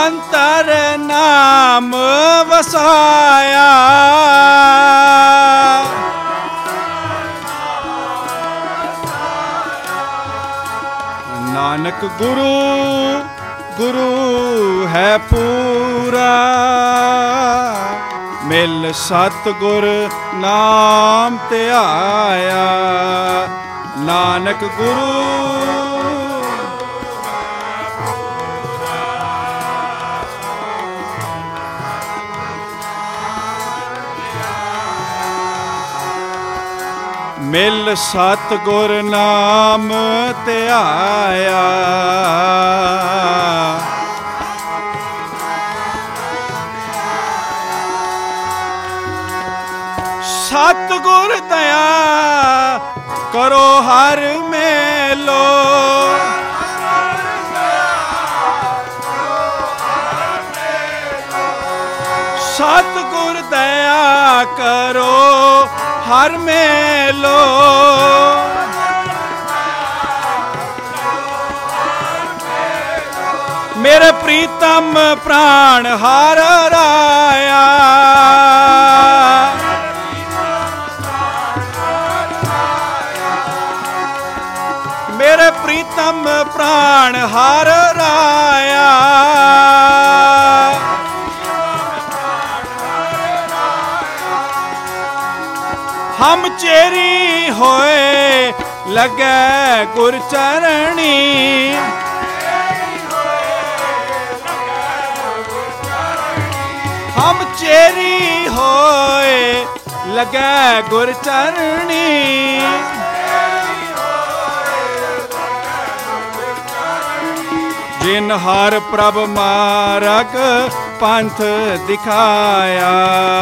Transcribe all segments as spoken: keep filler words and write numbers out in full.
ਅੰਤਰ ਨਾਮ ਵਸਾਇਆ। ਨਾਨਕ ਗੁਰੂ ਗੁਰੂ ਹੈ ਪੂਰਾ, ਮਿਲ ਸਤਿਗੁਰ ਨਾਮ ਧਿਆਇਆ। ਨਾਨਕ ਗੁਰੂ ਮਿਲ ਸਤਿਗੁਰ ਨਾਮ ਧਿਆਇਆ। ਸਤਿਗੁਰ ਦਇਆ ਕਰੋ ਹਰ ਮੇਲੋ, ਸਤਿਗੁਰ ਦਇਆ ਕਰੋ ਹਰ ਮੇਲੋ। ਮੇਰੇ ਪ੍ਰੀਤਮ ਪ੍ਰਾਣ ਹਰ ਰਾਇਆ, ਮੇਰੇ ਪ੍ਰੀਤਮ ਪ੍ਰਾਣ ਹਰ ਰਾਇਆ। ਹਮ ਚੇਰੀ ਹੋਏ ਲਗੈ ਗੁਰ ਚਰਣੀ, ਹਮ ਚੇਰੀ ਹੋਏ ਲਗੈ ਗੁਰ ਚਰਣੀ। ਜਿਨ ਹਰ ਪ੍ਰਭ ਮਾਰਗ ਪੰਥ ਦਿਖਾਇਆ,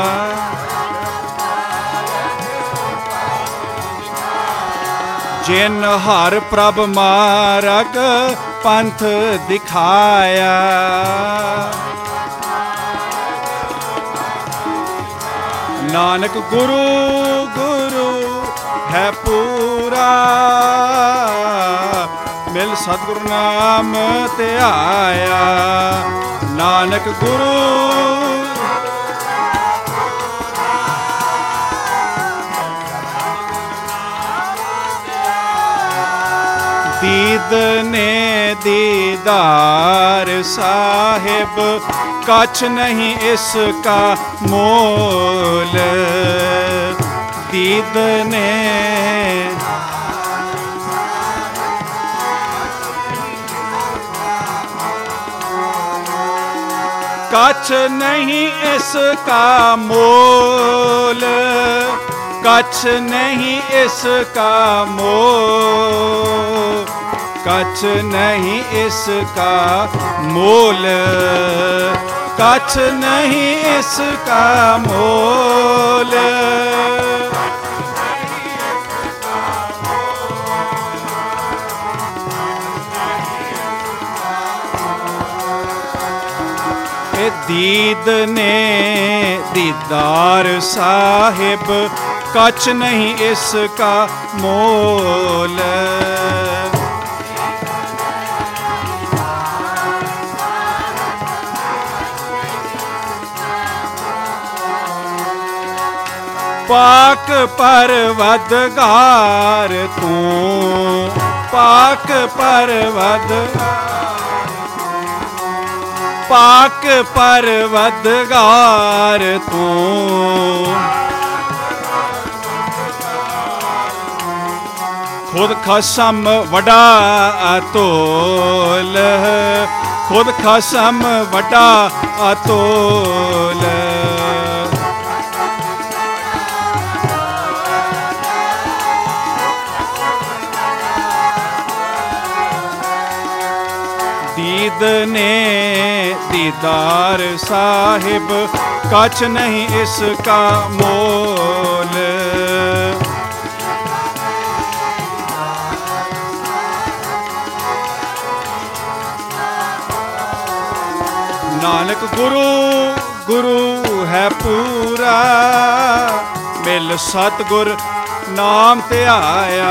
ਜਿਨ ਹਰ ਪ੍ਰਭ ਮਾਰਗ ਪੰਥ ਦਿਖਾਇਆ। ਨਾਨਕ ਗੁਰੂ ਗੁਰੂ ਹੈ ਪੂਰਾ, ਮਿਲ ਸਤਿਗੁਰ ਨਾਮ ਧਿਆਇਆ। ਨਾਨਕ ਗੁਰੂ ਦੀਦ ਨੇ ਦੀਦਾਰ ਸਾਹਿਬ, ਕਛ ਨਹੀਂ ਇਸ ਕਾ ਮੋਲ। ਦੀਦ ਨੇ कछ नहीं इसका मोल, कछ नहीं इसका मोल, कछ नहीं इसका मोल, कछ नहीं इसका मोल। दीद ने दीदार साहिब, कछ नहीं इसका मोल। पाक परवदगार तू, पाक परवदगार, पाक परवदगार तू। खुद खसम वडा अतोल, खुद खसम वडा अतोल। दीद ने दीदार साहिब, कछ नहीं इसका मोल। नानक गुरु गुरु है पूरा, मिल सतगुर नाम ध्याया।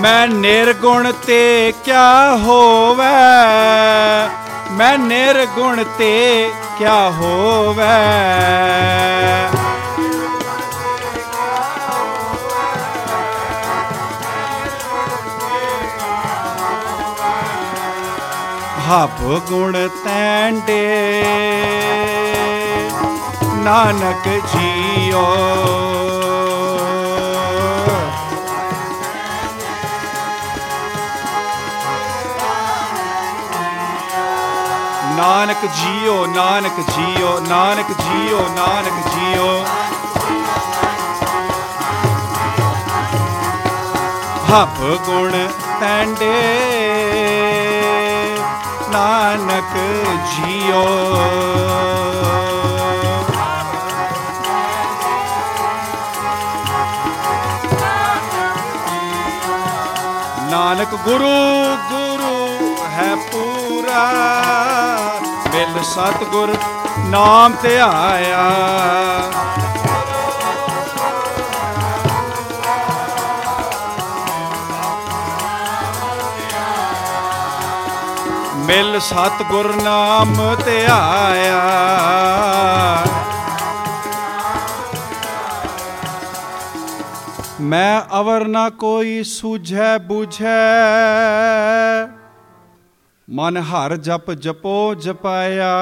मैं निर्गुण ते क्या होवे, मैं निर्गुण ते क्या होवे। हब गुण तैंडे नानक जियो, नानक जियो, नानक जियो, नानक जियो, नानक जियो। हब गुण तैंडे नानक जियो, नानक गुरु गुरु है पूरा, मिल सतगुर नाम ते आया। मिल सतगुर नाम ते आया। मैं अवर ना कोई सूझै बूझै, मन हर जप जपो जपाया।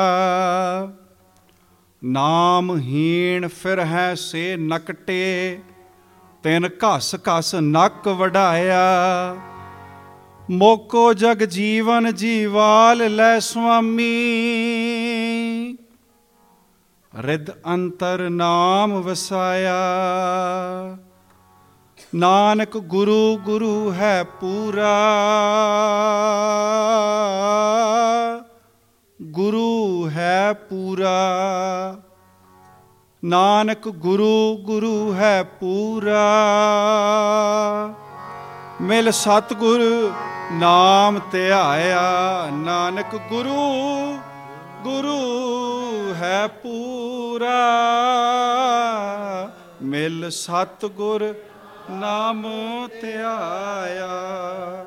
नाम हीण फिर है से नकटे, तिन घस घस नक वढाया। मोको जग जीवन जीवाल लै स्वामी, रिद अंतर नाम वसाया। नानक गुरु गुरु है पूरा, गुरु है पूरा। नानक गुरु गुरु है पूरा, मिल सतगुर नाम ते आया। नानक गुरु गुरु है पूरा, मिल सतगुर नाम ते आया।